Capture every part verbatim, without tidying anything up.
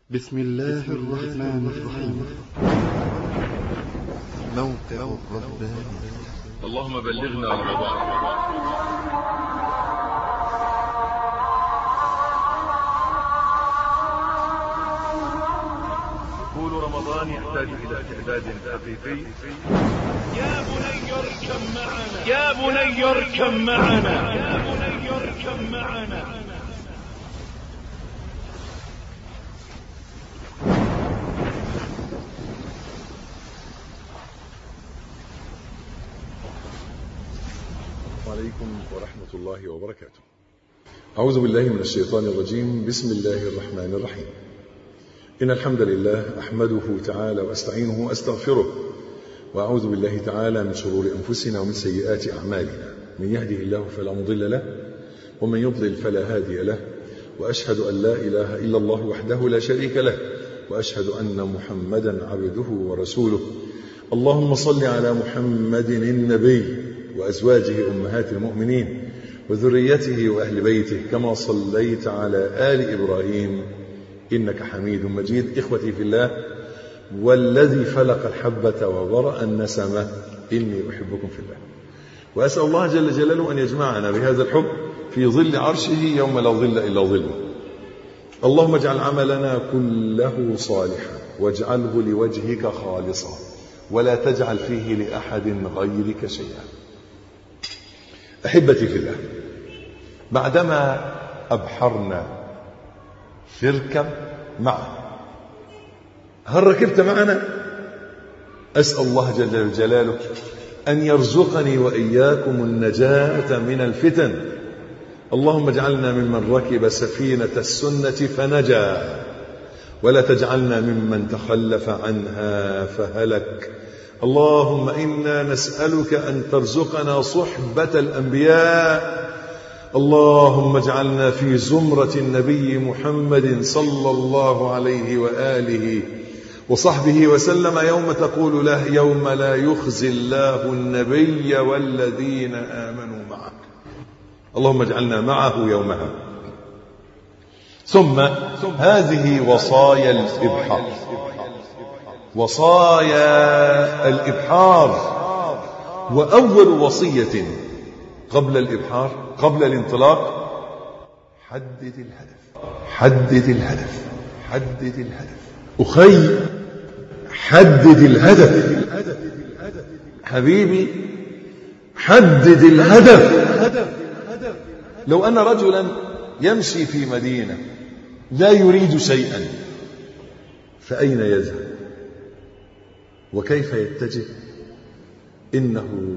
بسم الله الرحمن الرحيم. موقع الرباني. اللهم بلغنا رمضان. دخول رمضان يحتاج إلى استعداد حقيقي. يا بني اركب معنا يا بني اركب معنا يا بني اركب معنا. عليكم ورحمة الله وبركاته. أعوذ بالله من الشيطان الرجيم. بسم الله الرحمن الرحيم. إن الحمد لله أحمده تعالى وأستعينه وأستغفره، وأعوذ بالله تعالى من شرور أنفسنا ومن سيئات أعمالنا. من يهده الله فلا مضل له، ومن يضلل فلا هادي له، وأشهد أن لا إله إلا الله وحده لا شريك له، وأشهد أن محمدا عبده ورسوله. اللهم صل على محمد النبي وأزواجه أمهات المؤمنين وذريته وأهل بيته كما صليت على آل إبراهيم إنك حميد مجيد. إخوتي في الله، والذي فلق الحبة وبرأ النسمة إني أحبكم في الله، وأسأل الله جل جلاله أن يجمعنا بهذا الحب في ظل عرشه يوم لا ظل إلا ظله. اللهم اجعل عملنا كله صالحا واجعله لوجهك خالصا، ولا تجعل فيه لأحد غيرك شيئا. أحبتي في الله، بعدما أبحرنا في اركب معه، هل ركبت معنا؟ أسأل الله جل جلاله أن يرزقني وإياكم النجاة من الفتن. اللهم اجعلنا ممن ركب سفينة السنة فنجا، ولا تجعلنا ممن تخلف عنها فهلك. اللهم إنا نسألك أن ترزقنا صحبة الأنبياء. اللهم اجعلنا في زمرة النبي محمد صلى الله عليه وآله وصحبه وسلم يوم تقول له يوم لا يخزي الله النبي والذين آمنوا معه. اللهم اجعلنا معه يومها. ثم هذه وصايا الإبحار، وصايا الإبحار. وأول وصية قبل الإبحار، قبل الانطلاق: حدد الهدف. حدد الهدف. حدد الهدف أخي، حدد الهدف. حبيبي، حدد الهدف. لو أن رجلا يمشي في مدينة لا يريد شيئا، فأين يذهب وكيف يتجه؟ إنه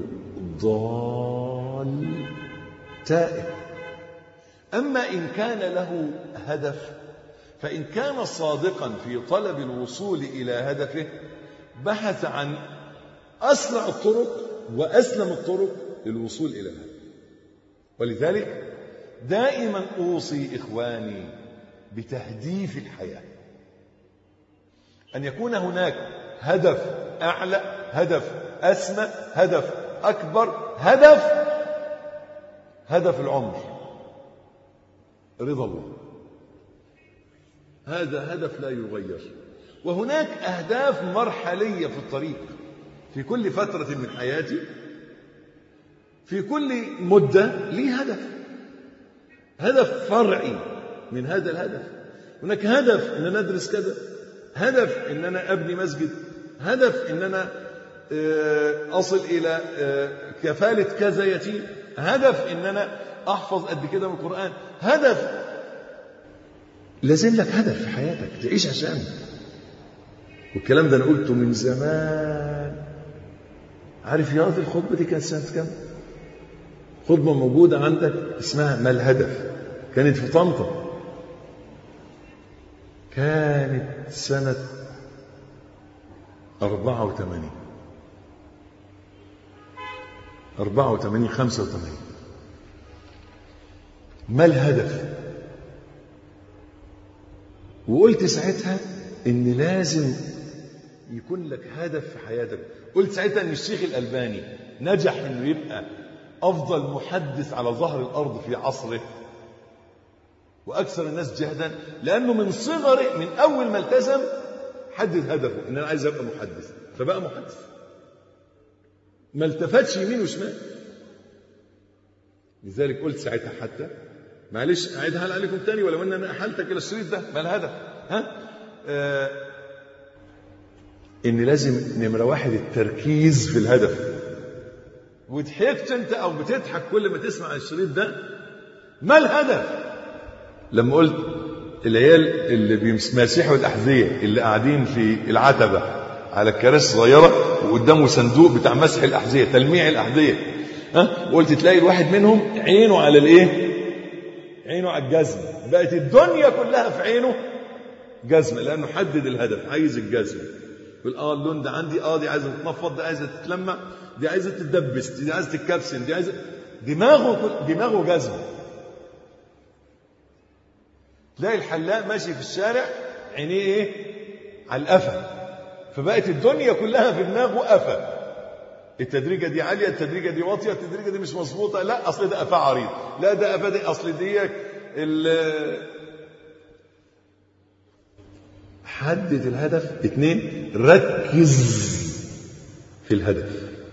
ضال تائه. أما إن كان له هدف، فإن كان صادقا في طلب الوصول إلى هدفه بحث عن أسرع الطرق وأسلم الطرق للوصول إلى الهدف. ولذلك دائما أوصي إخواني بتهديف الحياة، أن يكون هناك هدف أعلى، هدف أسمى، هدف أكبر، هدف هدف العمر، رضا الله. هذا هدف لا يغير. وهناك أهداف مرحلية في الطريق، في كل فترة من حياتي، في كل مدة لي هدف، هدف فرعي من هذا الهدف. هناك هدف أن أنا أدرس كذا، هدف أن أنا أبني مسجد، هدف أن أنا أصل إلى كفالة كذا يتيم، هدف أن أنا أحفظ قد كده من القرآن، هدف. لازم لك هدف في حياتك تعيش عشانه. والكلام ده أنا قلته من زمان. عارف يا راجل الخطبة دي كانت سنة كام؟ خطبة موجودة عندك اسمها ما الهدف، كانت في طنطا، كانت سنة أربعة وثمانين أربعة وثمانين خمسة وثمانين. ما الهدف؟ وقلت ساعتها إن لازم يكون لك هدف في حياتك. قلت ساعتها إن الشيخ الألباني نجح إنه يبقى أفضل محدث على ظهر الأرض في عصره، وأكثر الناس جهدا، لأنه من صغره من أول ما التزم حدد هدفه إن أنا عايز أبقى محدث، فبقى محدث، ما التفتش يمين وشمال. لذلك قلت ساعتها حتى معلش أعيدها عليكم تاني ولو أن أنا أحلتك إلى الشريط ده، ما الهدف؟ ها؟ آه إن لازم نمرة واحد التركيز في الهدف. وضحكت أنت أو بتضحك كل ما تسمع الشريط ده، ما الهدف؟ لما قلت العيال اللي بيمسحوا الأحذية اللي قاعدين في العتبة على الكراسي صغيرة وقدامه صندوق بتاع مسح الأحذية تلميع الأحذية، ها؟ وقلت تلاقي الواحد منهم عينه على الإيه؟ عينه على الجزمة، بقت الدنيا كلها في عينه جزمة، لأنه حدد الهدف، عايز الجزمة. يقول اه اللون ده عندي، اه دي عايزة تتنفض، دي عايزة تتلمع، دي عايزة تتدبس، دي عايزة تتكبسن، دي عايزة، دماغه دماغه جزمة. تلاقي الحلاق ماشي في الشارع عينيه ايه؟ على القفا، فبقت الدنيا كلها في دماغه قفا. التدريجة دي عالية، التدريجة دي واطية، التدريجة دي مش مظبوطة، لا أصل ده قفا عريض، لا ده قفا دي أصل دي ال حدد الهدف. اثنين، ركز في الهدف.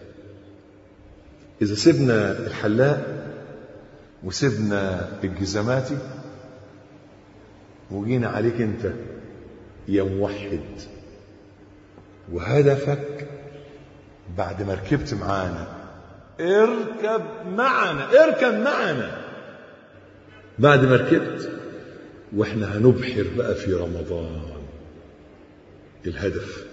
إذا سيبنا الحلاق وسيبنا الجزماتي وجينا عليك أنت يا موحد وهدفك بعد ما ركبت معانا، اركب معنا، اركب معنا بعد ما ركبت، واحنا هنبحر بقى في رمضان الهدف.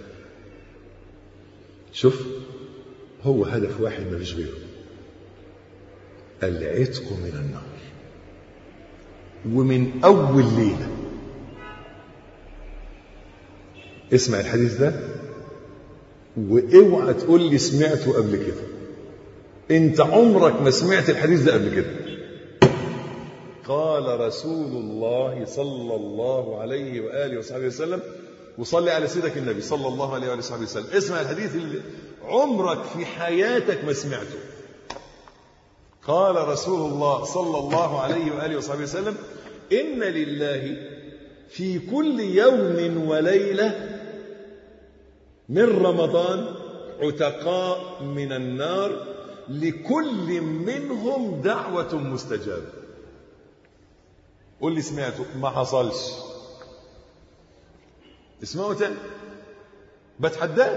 شوف، هو هدف واحد ما فيش غيره، العتق من النار. ومن أول ليلة اسمع الحديث ده واوعى تقول لي سمعته قبل كده، انت عمرك ما سمعت الحديث ده قبل كده. قال رسول الله صلى الله عليه وآله وصحبه وسلم، وصلي على سيدك النبي صلى الله عليه وآله وصحبه وسلم، اسمع الحديث اللي عمرك في حياتك ما سمعته. قال رسول الله صلى الله عليه وآله وصحبه وسلم: إن لله في كل يوم وليلة من رمضان عتقاء من النار لكل منهم دعوة مستجابة. قول لي سمعته؟ ما حصلش. اسمعوا تاني، بتحداك.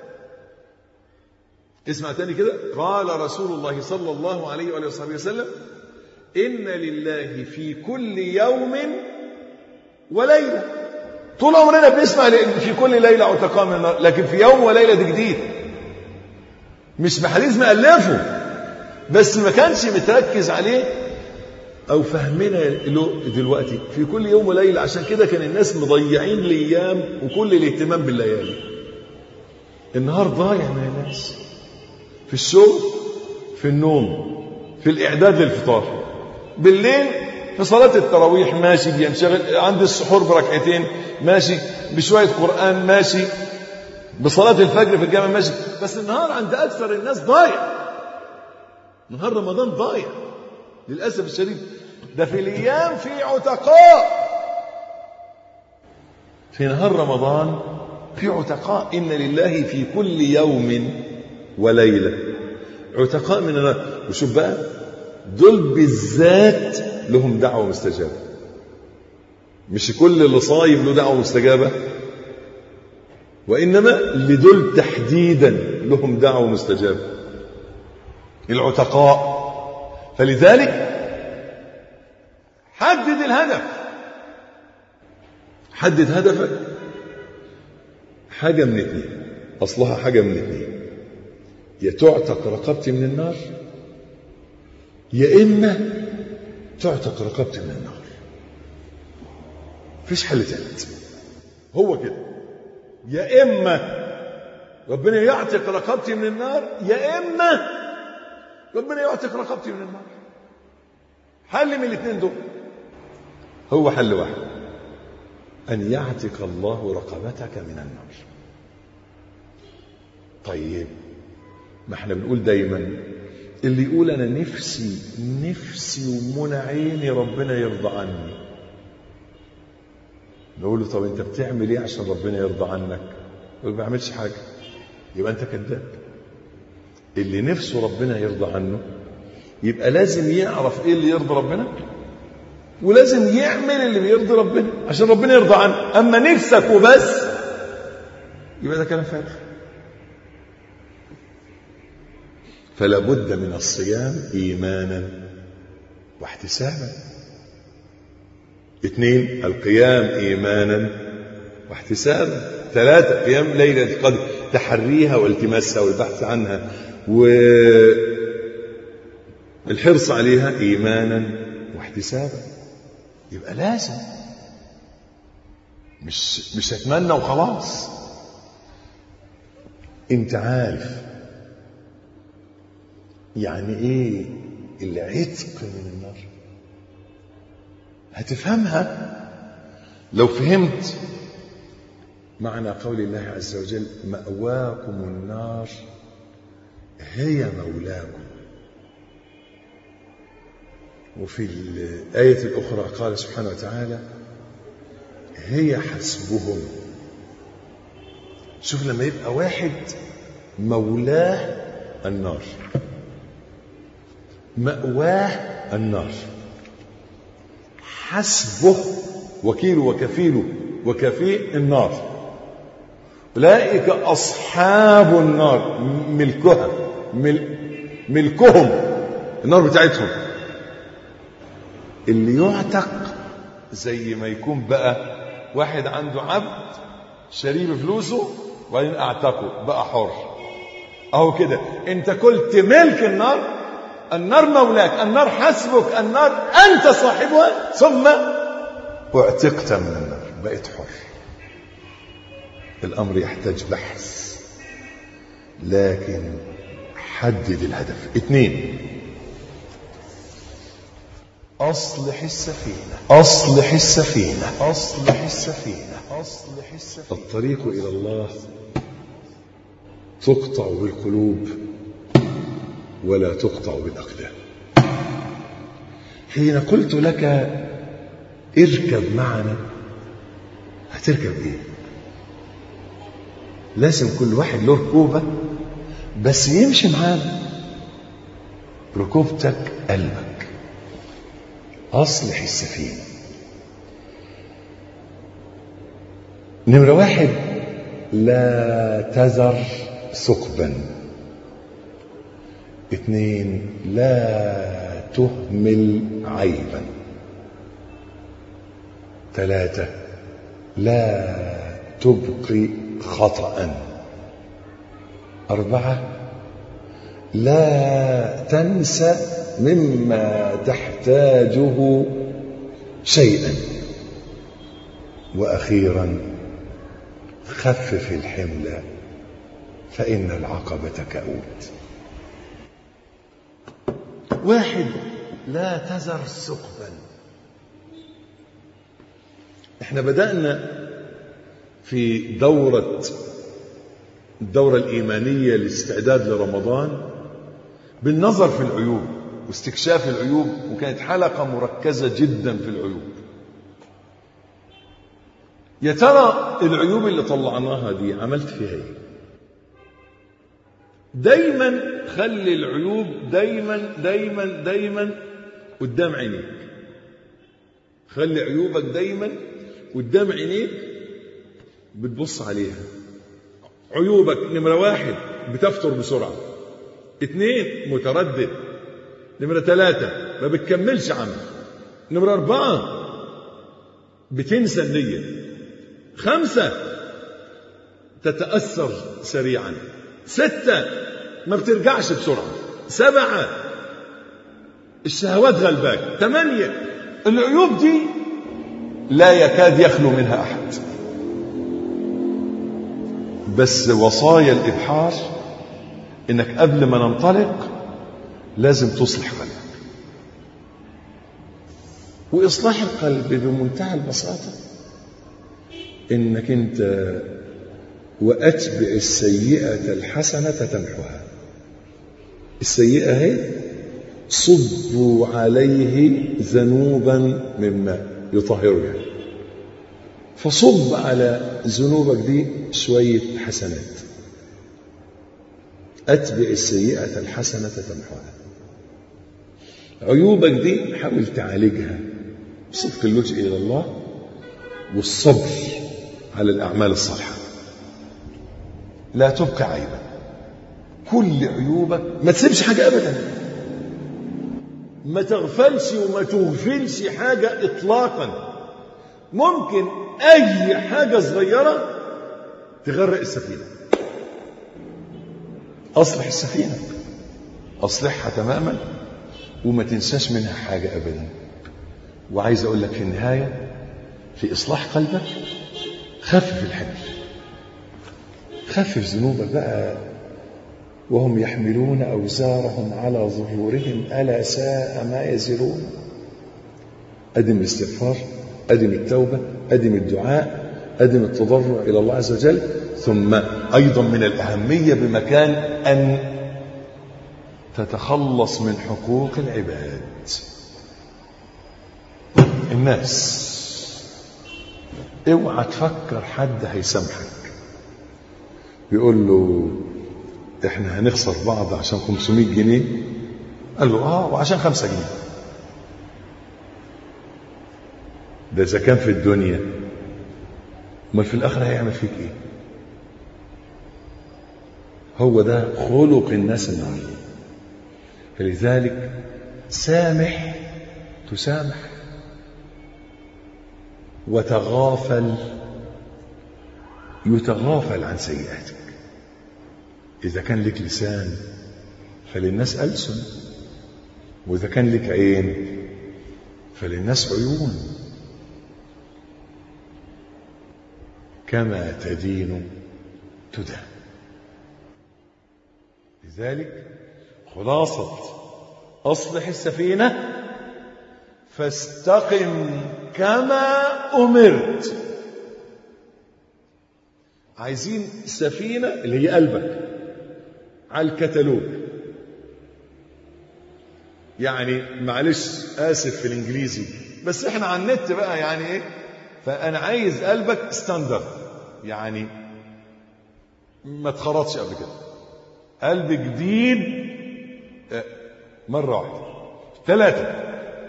اسمع تاني كده. قال رسول الله صلى الله عليه وآله وصحبه وسلم: إن لله في كل يوم وليلة. طول عمرنا بنسمع في كل ليلة عتقاء من النار، لكن في يوم وليلة دي جديد، مش بحديث مألفه، بس ما كانش متركز عليه أو فهمنا له دلوقتي. في كل يوم وليلة، عشان كده كان الناس مضيعين الأيام وكل الاهتمام بالليالي. النهار ضايع من الناس، في الشغل، في النوم، في الإعداد للفطار، بالليل في صلاة التراويح ماشي بينشغل، عند السحور بركعتين ماشي، بشوية قرآن ماشي، بصلاة الفجر في الجامع ماشي. بس النهار عند أكثر الناس ضايع، نهار رمضان ضايع للأسف الشديد. ده في الأيام في عتقاء، في نهار رمضان في عتقاء. إن لله في كل يوم وليلة عتقاء من النار. وشوف بقى، دول بالذات لهم دعوة مستجابة، مش كل اللي صايم له دعوة مستجابة، وإنما لدول تحديدا لهم دعوة مستجابة، العتقاء. فلذلك حدد الهدف، حدد هدفك. حاجة من اثنين، أصلها حاجة من اثنين: يا تعتق رقبتي من النار، يا إما تعتق رقبتي من النار. فيش حل ثالث، هو كده. يا إما ربنا يعتق رقبتي من النار، يا إما ربنا يعتق رقبتي من النار. حل من الاثنين دول، هو حل واحد: أن يعتق الله رقبتك من النار. طيب، ما احنا بنقول دايما اللي يقول أنا نفسي نفسي ومنى عيني ربنا يرضى عني، نقول له طب انت بتعمل ايه عشان ربنا يرضى عنك؟ يقول ما بعملش حاجه. يبقى انت كذاب. اللي نفسه ربنا يرضى عنه يبقى لازم يعرف ايه اللي يرضي ربنا، ولازم يعمل اللي بيرضي ربنا عشان ربنا يرضى عنه. اما نفسك وبس يبقى ده كلام فارغ. فلا بد من الصيام ايمانا واحتسابا. اثنين، القيام ايمانا واحتسابا. ثلاثة، قيام ليلة القدر، تحريها والتماسها والبحث عنها والحرص عليها ايمانا واحتسابا. يبقى لازم، مش مش اتمنى وخلاص. انت عارف يعني ايه العتق من النار؟ هتفهمها لو فهمت معنى قول الله عز وجل مأواكم النار هي مولاكم. وفي الآية الأخرى قال سبحانه وتعالى هي حسبهم. شوف لما يبقى واحد مولاه النار، مأواه النار، حسبه وكيله وكفيله وكفيه النار، أولئك أصحاب النار ملكها مل ملكهم النار بتاعتهم. اللي يعتق زي ما يكون بقى واحد عنده عبد شاريه بفلوسه وبعدين اعتقه بقى حر. اهو كده انت كنت ملك النار، النار مولاك، النار حسبك، النار انت صاحبها، ثم اعتقت من النار بقيت حر. الامر يحتاج بحث، لكن حدد الهدف. اثنين، أصلح السفينة أصلح السفينة أصلح السفينة أصلح السفينة. الطريق إلى الله تقطع بالقلوب ولا تقطع بالأقدام. حين قلت لك اركب معنا، هتركب إيه؟ لازم كل واحد له ركوبة بس يمشي معانا. ركوبتك قلبك. أصلح السفينة. نمرة واحد، لا تذر ثقبا. اثنين، لا تهمل عيبا. ثلاثة، لا تبقي خطأ. أربعة، لا تنسى مما تحتاجه شيئا. وأخيرا، خفف الحمل فإن العقبة كؤود. واحد، لا تذر ثقبا. احنا بدأنا في دورة الدورة الإيمانية للاستعداد لرمضان بالنظر في العيوب واستكشاف العيوب، وكانت حلقة مركزة جدا في العيوب. يا ترى العيوب اللي طلعناها دي عملت فيها ايه؟ دايما خلي العيوب دايما دايما دايما قدام عينيك. خلي عيوبك دايما قدام عينيك بتبص عليها. عيوبك نمرة واحد، بتفتر بسرعة. اثنين، متردد. نمرة ثلاثة، ما بتكملش عمل. نمرة أربعة، بتنسى النية. خمسة، تتأثر سريعا. ستة، ما بترجعش بسرعة. سبعة، الشهوات غلباك. ثمانية، العيوب دي لا يكاد يخلو منها أحد. بس وصايا الإبحار إنك قبل ما ننطلق لازم تصلح قلبك. وإصلاح القلب بمنتهى البساطة إنك أنت وأتبع السيئة الحسنة تمحها. السيئة هي صبوا عليه ذنوبا من ماء يطهره يعني. فصب على ذنوبك دي شوية حسنات. أتبع السيئة الحسنة تمحوها. عيوبك دي حاول تعالجها بصدق اللجوء إلى الله والصبر على الأعمال الصالحة. لا تبقى عيبا، كل عيوبك ما تسيبش حاجة أبدا، ما تغفلش وما تغفلش حاجة إطلاقا. ممكن أي حاجة صغيرة تغرق السفينة. أصلح السفينة، أصلحها تماما وما تنساش منها حاجة أبدا. وعايز أقول لك في النهاية في إصلاح قلبك خفف الحمل، خفف ذنوبك بقى. وهم يحملون أوزارهم على ظهورهم ألا ساء ما يزرون. أدم الاستغفار، أدم التوبة، أدم الدعاء، أدم التضرع إلى الله عز وجل. ثم أيضا من الأهمية بمكان أن تتخلص من حقوق العباد. الناس اوعى تفكر حد هيسامحك بيقول له احنا هنخسر بعض عشان خمسمائة جنيه، قال له اه وعشان خمسة جنيه. ده اذا كان في الدنيا، امال في الاخره هيعمل فيك ايه؟ هو ده خلق الناس النهارده. فلذلك سامح تسامح، وتغافل يتغافل عن سيئاتك. إذا كان لك لسان فللناس ألسن، وإذا كان لك عين فللناس عيون. كما تدين تدان. لذلك خلاصة أصلح السفينة فاستقم كما أمرت. عايزين سفينة اللي هي قلبك على الكتالوج. يعني معلش آسف في الإنجليزي بس إحنا على النت بقى يعني إيه. فأنا عايز قلبك ستاندرد، يعني ما تخرطش قبل كده. قلب جديد مرة واحدة. ثلاثة،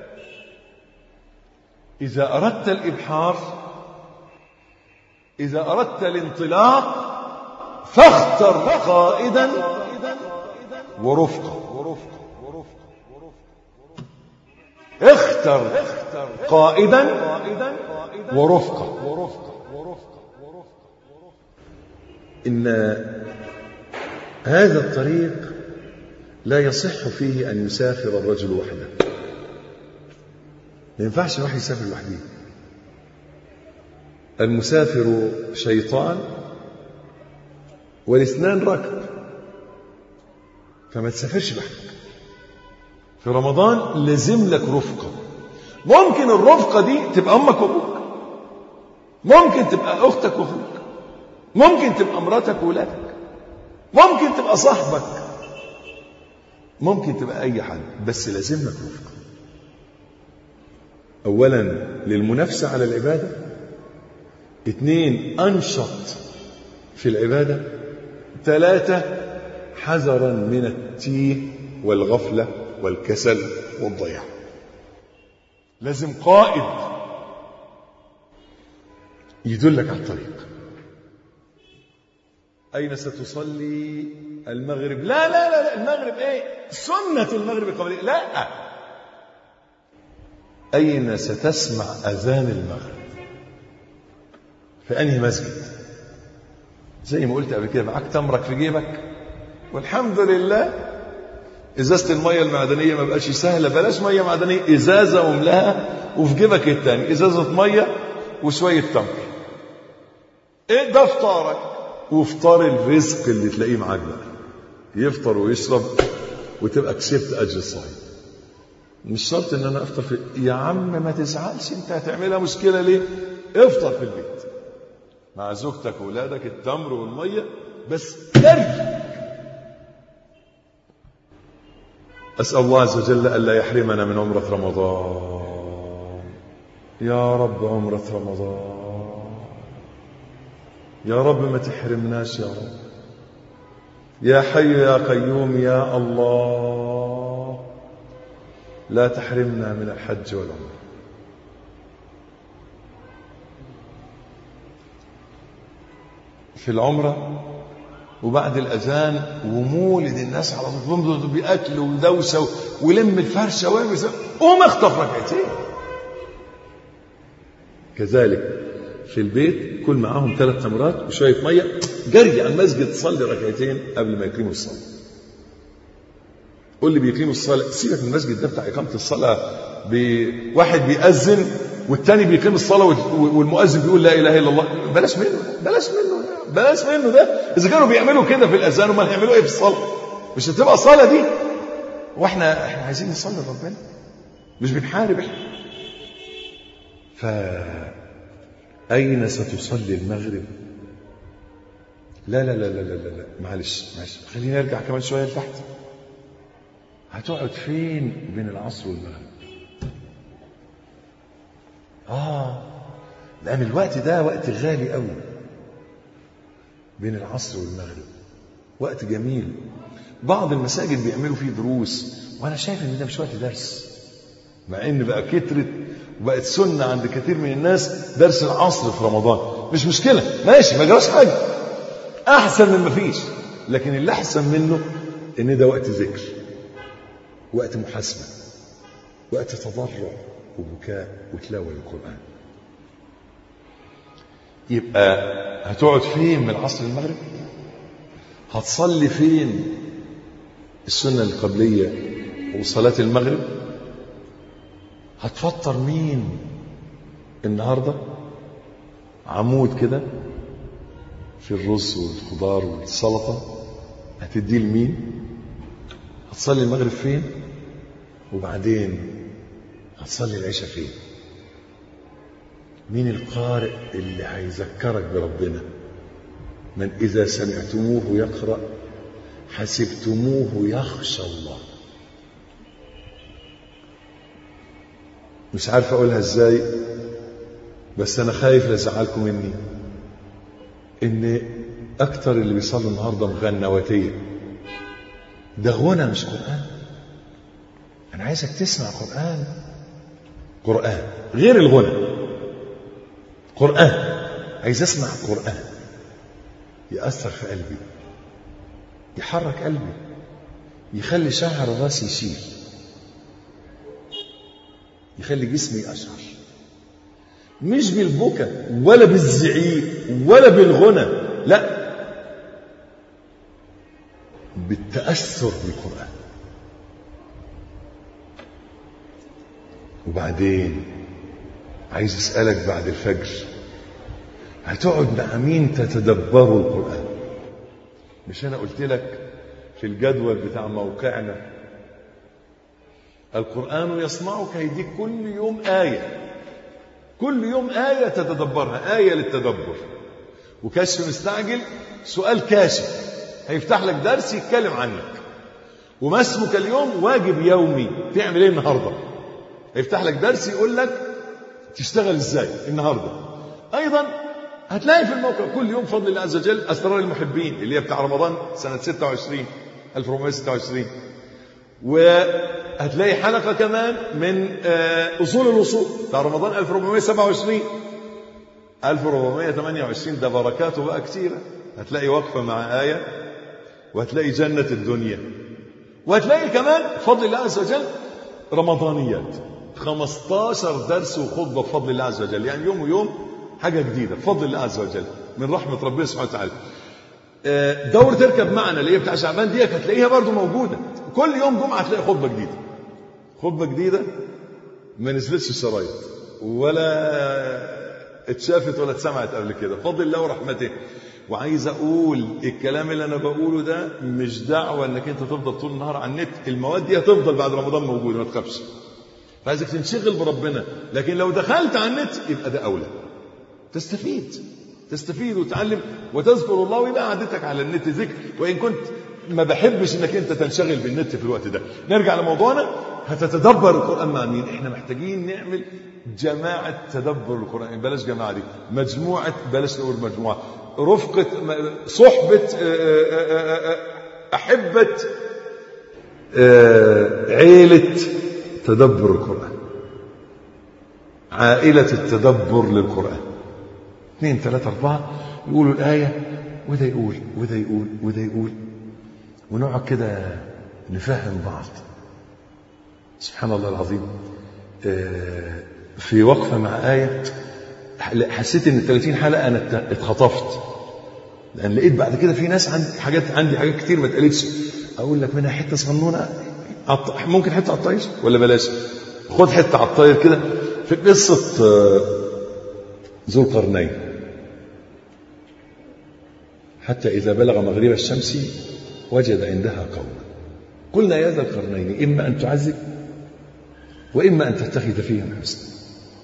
إذا أردت الإبحار، إذا أردت الانطلاق فاختر قائدا ورفقا. اختر قائدا ورفقا. إن هذا الطريق لا يصح فيه أن يسافر الرجل وحده. ما ينفعش الواحد يسافر لوحده. المسافر شيطان والاثنان ركب. فما تسافرش لوحدك. في رمضان لازم لك رفقة. ممكن الرفقة دي تبقى أمك وأبوك، ممكن تبقى أختك وأخوك، ممكن تبقى مراتك وولادك، ممكن تبقى صاحبك، ممكن تبقى أي حد، بس لازم لك رفقة. أولا للمنافسة على العبادة، اثنين أنشط في العبادة، ثلاثة حذرا من التيه والغفلة والكسل والضياع. لازم قائد يدلك على الطريق. أين ستصلي المغرب؟ لا لا لا, لا. المغرب ايه؟ سنة المغرب قبل. لا، أين ستسمع أذان المغرب؟ في أنهي مسجد؟ زي ما قلت قبل كده، معاك تمرك في جيبك والحمد لله. إزازة المية المعدنية ما بقاش سهلة، بلاش مية معدنية، إزازة وملاها وفي جيبك التاني إزازة مية وشوية تمر. إيه ده؟ فطارك وفطار الرزق اللي تلاقيه معاك بقى. يفطر ويشرب وتبقى كسبت أجر الصائم. مش شرط إن أنا أفطر في يا عم ما تزعلش، أنت هتعملها مشكلة ليه؟ افطر في البيت مع زوجتك وولادك، التمر والمية بس ترجع. أسأل الله عز وجل ألا يحرمنا من عمرة رمضان. يا رب عمرة رمضان يا رب ما تحرمناش يا رب. يا حي يا قيوم يا الله لا تحرمنا من الحج والعمرة. في العمرة وبعد الأذان ومولد الناس على طول بأكل ودوسة ولم الفرشة ويمسك قوم اخطف ركعتين. كذلك في البيت كل معاهم ثلاث تمرات وشوية مية جري على المسجد تصلي ركعتين قبل ما يقيموا الصلاة. قول لي بيقيموا الصلاة سيبك من المسجد ده بتاع إقامة الصلاة بواحد بيأذن والتاني بيقيم الصلاة والمؤذن بيقول لا إله إلا الله. بلاش منه بلاش منه بلاش منه ده. إذا كانوا بيعملوا كده في الأذان وما هيعملوا إيه في الصلاة؟ مش هتبقى صلاة دي. واحنا احنا عايزين نصلي لربنا مش بنحارب احنا. فأين ستصلي المغرب؟ لا لا لا لا لا لا معلش معلش خلينا نرجع كمان شوية لتحت. هتقعد فين بين العصر والمغرب؟ آه لأن الوقت ده وقت غالي قوي بين العصر والمغرب، وقت جميل. بعض المساجد بيعملوا فيه دروس وأنا شايف إن ده مش وقت درس، مع إن بقى كترت وبقت سنة عند كثير من الناس درس العصر في رمضان. مش مشكلة ماشي ما جراش حاجة، أحسن من ما فيش. لكن اللي أحسن منه إن ده وقت ذكر، وقت محاسبة، وقت تضرع وبكاء وتلاوة للقرآن. يبقى هتقعد فين من العصر للمغرب؟ هتصلي فين السنة القبلية وصلاة المغرب؟ هتفطر مين النهاردة؟ عمود كده في الرز والخضار والسلطة هتديه لمين؟ هتصلي المغرب فين؟ وبعدين هتصلي العشاء فين؟ مين القارئ اللي هيذكرك بربنا؟ من إذا سمعتموه يقرأ حسبتموه يخشى الله. مش عارف أقولها إزاي بس أنا خايف لزعلكم مني إن أكتر اللي بيصلوا النهاردة مغنواتية. ده غنى مش قرآن. أنا عايزك تسمع قرآن، قرآن غير الغنى، قرآن. عايز أسمع قرآن يأثر في قلبي، يحرك قلبي، يخلي شعر راسي يشيل، يخلي جسمي أشعر، مش بالبكا ولا بالزعيق ولا بالغنى، لا، بالتأثر بالقرآن. وبعدين عايز أسألك بعد الفجر هتقعد مع مين تتدبروا القرآن؟ مش أنا قلت لك في الجدول بتاع موقعنا القرآن يصنعك، هيديك كل يوم آية، كل يوم آية تتدبرها، آية للتدبر. وكشف مستعجل سؤال كاشف هيفتح لك درس يتكلم عنك. وما اسمك اليوم واجب يومي تعمل ايه النهارده، هيفتح لك درس يقول لك تشتغل ازاي النهارده. ايضا هتلاقي في الموقع كل يوم فضل الله عز وجل اسرار المحبين اللي هي بتاع رمضان سنه ستة وعشرين ألف وأربعمائة وستة وعشرين، وهتلاقي حلقه كمان من اصول الوصول بتاع رمضان ألف وأربعمائة وسبعة وعشرين ألف وأربعمائة وثمانية وعشرين. ده بركاته بقى كتيره. هتلاقي وقفه مع ايه، وهتلاقي جنه الدنيا، وهتلاقي كمان فضل الله عز وجل رمضانيات خمستاشر درس وخطبه بفضل الله عز وجل، يعني يوم ويوم حاجه جديده بفضل الله عز وجل من رحمه ربنا سبحانه وتعالى. دور تركب معنا اللي هي بتاع شعبان ديك هتلاقيها برضو موجوده. كل يوم جمعه هتلاقي خطبه جديده، خطبه جديده ما نزلتش الشرايط ولا اتشافت ولا اتسمعت قبل كده بفضل الله ورحمته. وعايز اقول الكلام اللي انا بقوله ده مش دعوه انك انت تفضل طول النهار على النت، المواد دي هتفضل بعد رمضان موجوده ما تخافش. فعايزك تنشغل بربنا، لكن لو دخلت على النت يبقى ده اولى. تستفيد تستفيد وتعلم وتذكر الله، ويبقى قعدتك على النت ذكر. وان كنت ما بحبش انك انت تنشغل بالنت في الوقت ده. نرجع لموضوعنا. هتتدبر القرآن مع مين؟ احنا محتاجين نعمل جماعة تدبر القرآن، بلاش جماعة دي، مجموعة، بلاش نقول مجموعة، رفقة صحبة أحبة عيلة تدبر القرآن، عائلة التدبر للقرآن. اثنين ثلاثة أربعة يقولوا الآية وده يقول وده يقول وده يقول، ونقعد كده نفهم بعض. سبحان الله العظيم. في وقفة مع آية حسيت ان ثلاثين حلقة انا اتخطفت، لان لقيت بعد كده في ناس عندي حاجات عندي حاجات كتير ما اتقالتش. اقول لك منها حته صغنونه، ممكن حته على الطاير ولا بلاش، خد حته على الطاير كده. في قصه ذو القرنين، حتى اذا بلغ مغرب الشمس وجد عندها قوما قلنا يا ذا القرنين اما ان تعذب واما ان تتخذ فيهم حسنا.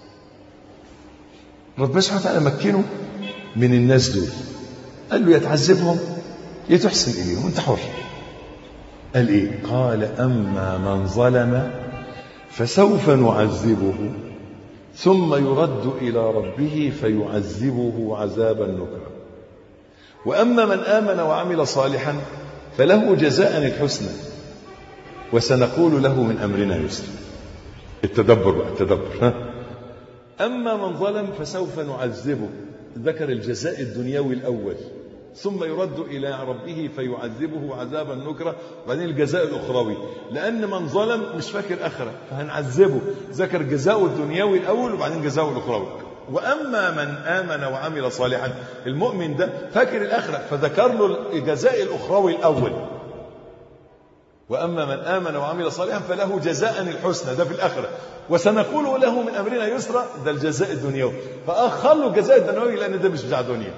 ربنا سبحانه وتعالى مكنه من الناس دول، قال له يتعذبهم يتحسن إليهم، انت حر. قال ايه؟ قال اما من ظلم فسوف نعذبه ثم يرد الى ربه فيعذبه عذابا نكرا، واما من امن وعمل صالحا فله جزاء الحسنى وسنقول له من امرنا يسرا. التدبر بقى، التدبر. ها؟ أما من ظلم فسوف نعذبه، ذكر الجزاء الدنيوي الأول، ثم يرد إلى ربه فيعذبه عذابا نكرا، وبعدين الجزاء الأخروي، لأن من ظلم مش فاكر آخرة فهنعذبه، ذكر جزاء الدنيوي الأول وبعدين جزاء الأخروي. وأما من آمن وعمل صالحا، المؤمن ده فاكر الآخرة فذكر له الجزاء الأخروي الأول. وأما من آمن وعمل صالحا فله جزاء الحسنى، ده في الآخرة، وسنقول له من أمرنا يسرا، ده الجزاء الدنيوي. فأخر له الجزاء الدنيوي لأن ده مش بتاع دنيا.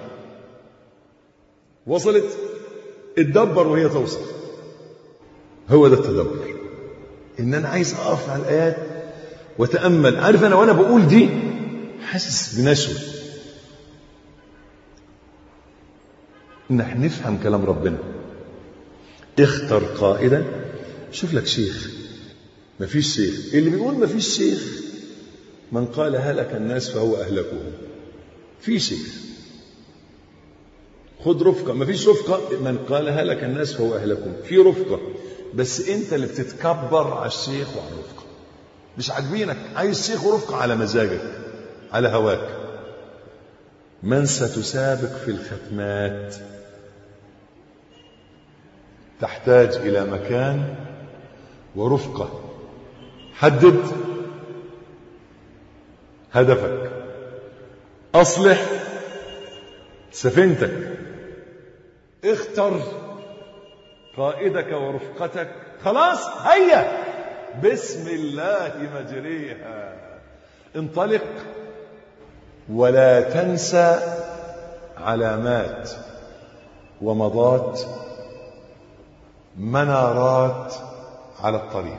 وصلت؟ اتدبر وهي توصل. هو ده التدبر، إن أنا عايز أقف على الآيات وتأمل. عارف أنا وأنا بقول دي حاسس بنشوة إن احنا نفهم كلام ربنا. اختر قائدا. شوف لك شيخ، ما فيش شيخ. اللي بيقول ما فيش شيخ من قال هلك الناس فهو أهلكهم. في شيخ، خد رفقة. ما فيش رفقة. من قال هلك الناس فهو أهلكهم. في رفقة، بس انت اللي بتتكبر على الشيخ وعلى الرفقة. مش عاجبينك، عايز شيخ ورفقة على مزاجك على هواك. من ستسابق في الختمات تحتاج إلى مكان ورفقة. حدد هدفك، أصلح سفينتك، اختر قائدك ورفقتك. خلاص هيا، بسم الله مجريها، انطلق. ولا تنسى علامات ومضات منارات على الطريق.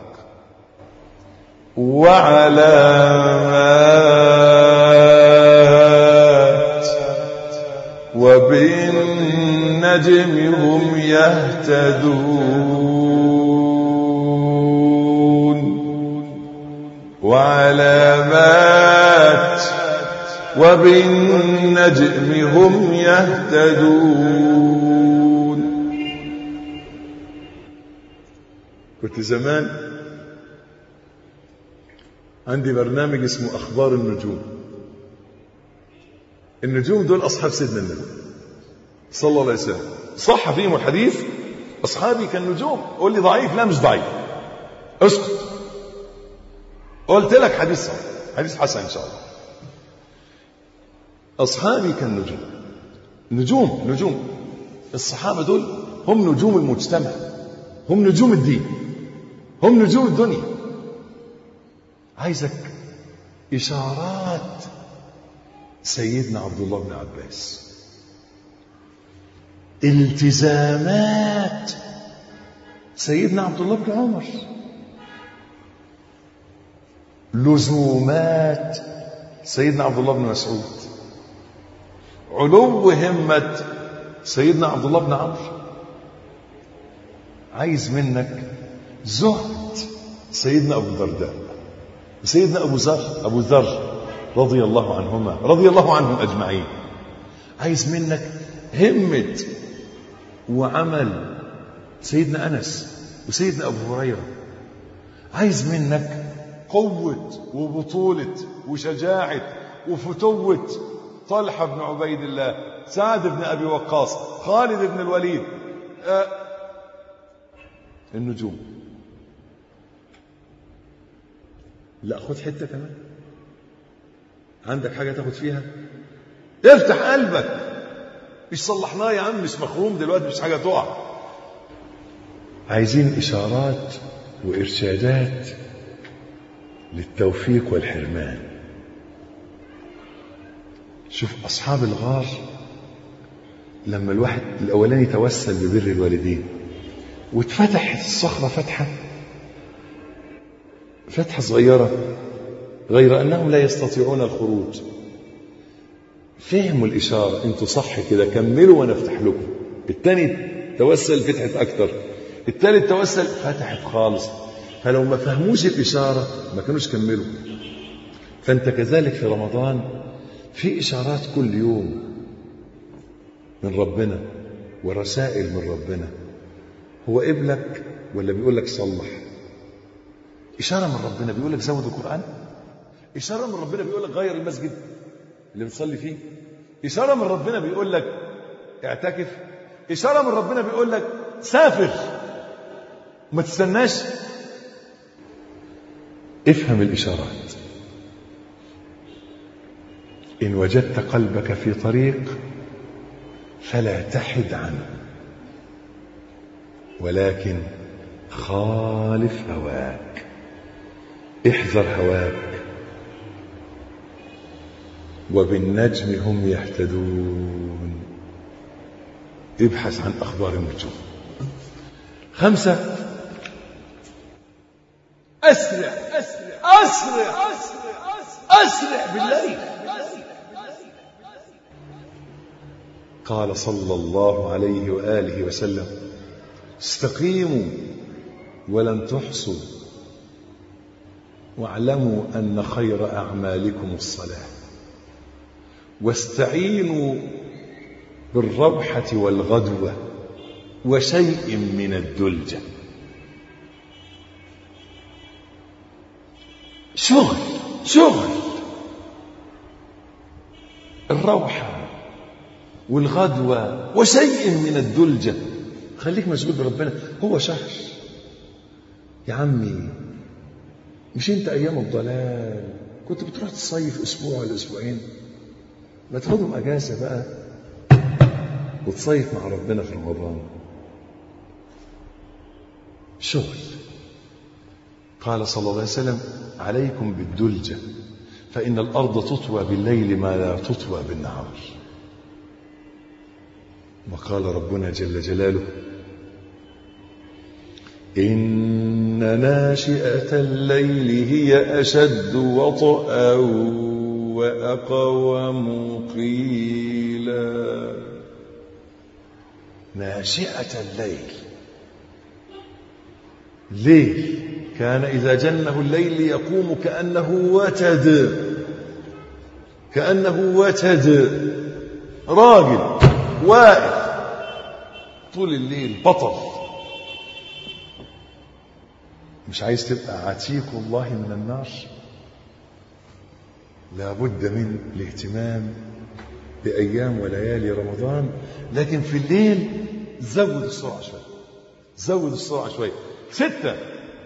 وعلامات وبالنجم هم يهتدون. وعلامات وبالنجم هم يهتدون. كنت زمان عندي برنامج اسمه أخبار النجوم. النجوم دول أصحاب سيدنا النبي صلى الله عليه وسلم، صح فيهم الحديث أصحابي كالنجوم. قول لي ضعيف، لا مش ضعيف، اسكت. قلت لك حديث صح، حديث حسن إن شاء الله. أصحابي كالنجوم. نجوم نجوم الصحابة دول هم نجوم المجتمع، هم نجوم الدين، هم نجوم الدنيا. عايزك إشارات سيدنا عبد الله بن عباس، التزامات سيدنا عبد الله بن عمر، لزومات سيدنا عبد الله بن مسعود، علو همة سيدنا عبد الله بن عمرو. عايز منك زهد سيدنا أبو الدرداء، سيدنا أبو ذر أبو ذر رضي الله عنهما، رضي الله عنهم أجمعين. عايز منك همة وعمل سيدنا أنس وسيدنا أبو هريرة. عايز منك قوة وبطولة وشجاعة وفتوة طلحة بن عبيد الله، سعد بن أبي وقاص، خالد بن الوليد، آه النجوم. لا خد حتة كمان، عندك حاجة تاخد فيها؟ افتح قلبك. مش صلحناه يا عم، مش مخروم دلوقتي، مش حاجة تقع. عايزين إشارات وإرشادات للتوفيق والحرمان. شوف أصحاب الغار لما الواحد الأولاني توسل ببر الوالدين واتفتحت الصخرة فتحة فتحة صغيرة، غير أنهم لا يستطيعون الخروج. فهموا الإشارة، انتوا صح كده، كملوا وانا افتح لكم. الثاني توسل فتحت أكتر، الثالث توسل فتحت خالص. فلو ما فهموش الإشارة ما كانوش كملوا. فأنت كذلك في رمضان في إشارات كل يوم من ربنا ورسائل من ربنا. هو قبلك ولا بيقول لك صلح؟ إشارة من ربنا بيقول لك زود القرآن، إشارة من ربنا بيقول لك غير المسجد اللي بتصلي فيه، إشارة من ربنا بيقول لك اعتكف، إشارة من ربنا بيقول لك سافر ما تستناش. افهم الإشارات. إن وجدت قلبك في طريق فلا تحد عنه، ولكن خالف هواك، احذر هواك. وبالنجم هم يهتدون، ابحث عن أخبار النجوم. خمسة، أسرع أسرع أسرع أسرع بالليل. قال صلى الله عليه وآله وسلم: استقيموا ولن تحصوا، واعلموا أن خير أعمالكم الصلاة، واستعينوا بالروحة والغدوة وشيء من الدلجة. شغل شغل الروحة والغدوة وشيء من الدلجة. خليك مشغول بربنا. هو شهر يا عمي، مش انت ايام الضلال كنت بتروح تصيف اسبوع ولا اسبوعين؟ ما تاخدهم اجازة بقى وتصيف مع ربنا في رمضان. شغل. قال صلى الله عليه وسلم: عليكم بالدلجة فإن الأرض تطوى بالليل ما لا تطوى بالنهار. وقال ربنا جل جلاله: إن ناشئة الليل هي أشد وطئا وأقوم قيلا. ناشئة الليل، ليل كان إذا جنه الليل يقوم كأنه وتد، كأنه وتد، راجل واقف طول الليل بطل. مش عايز تبقى عتيق الله من النار؟ لابد من الاهتمام بأيام وليالي رمضان، لكن في الليل زود السرعة شوي، زود السرعة شوي. ستة،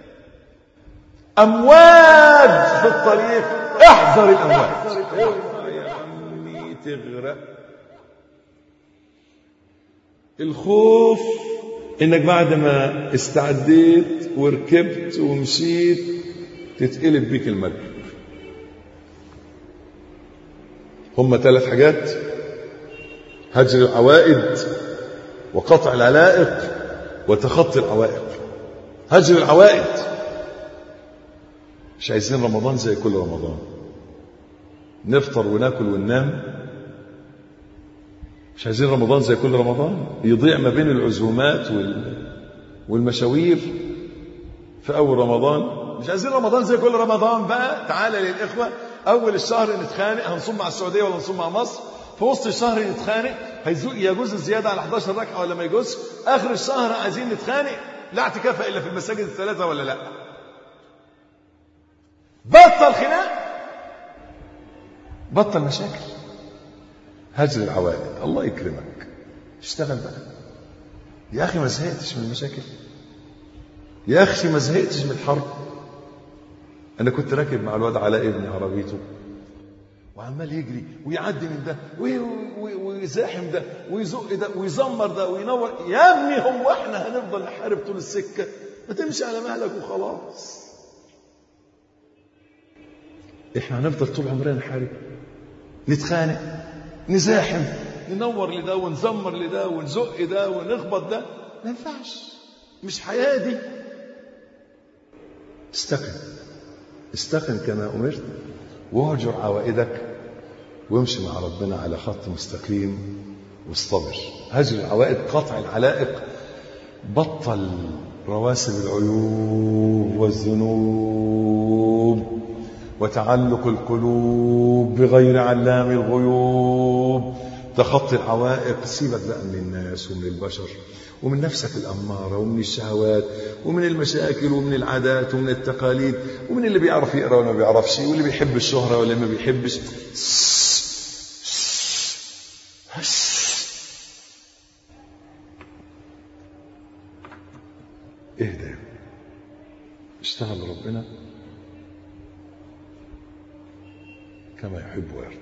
أمواج في الطريق، احذر الأمواج يا عمي تغرق. الخوف إنك بعد ما استعديت وركبت ومشيت تتقلب بيك المركب. هم ثلاث حاجات: هجر العوائد وقطع العلائق وتخطي العوائق. هجر العوائد، مش عايزين رمضان زي كل رمضان نفطر وناكل وننام. مش عايزين رمضان زي كل رمضان يضيع ما بين العزومات والمشاوير في أول رمضان. مش عايزين رمضان زي كل رمضان بقى. تعالى للإخوة أول الشهر نتخانق، هنصوم مع السعودية ولا نصوم مع مصر؟ في وسط الشهر نتخانق، هيزوق يجوز الزيادة على احداشر ركعة ولا ما يجوز؟ آخر الشهر عايزين نتخانق، لا اعتكاف إلا في المساجد الثلاثة ولا لا؟ بطل خناق، بطل مشاكل، هجر العوائد. الله يكرمك، اشتغل بقى يا أخي. ما زهقتش من المشاكل يا أخي؟ ما زهقتش من الحرب؟ أنا كنت راكب مع الواد علاء ابني عربيته وعمال يجري ويعدي من ده ويزاحم ده ويزق ده ويزمر ده وينور. يا ابني هو احنا هنفضل نحارب طول السكة؟ ما تمشي على مهلك وخلاص. احنا هنفضل طول عمرنا نحارب، نتخانق، نزاحم، ننور لده ونزمر لده ونزق ده ونخبط ده؟ ما ينفعش، مش حياة دي. استقم، استقم كما أمرت، واهجر عوائدك وامشي مع ربنا على خط مستقيم واصطبر. هجر العوائد، قطع العلائق، بطل رواسب العيوب والذنوب وتعلق القلوب بغير علام الغيوب، تخطي العوائق. سيبك بقى من الناس ومن البشر ومن نفسك الأمارة ومن الشهوات ومن المشاكل ومن العادات ومن التقاليد ومن اللي بيعرف يقرأ ولا ما بيعرفش واللي بيحب الشهرة ولا ما بيحبش. اهدى، اشتغل ربنا كما يحب ويرضى.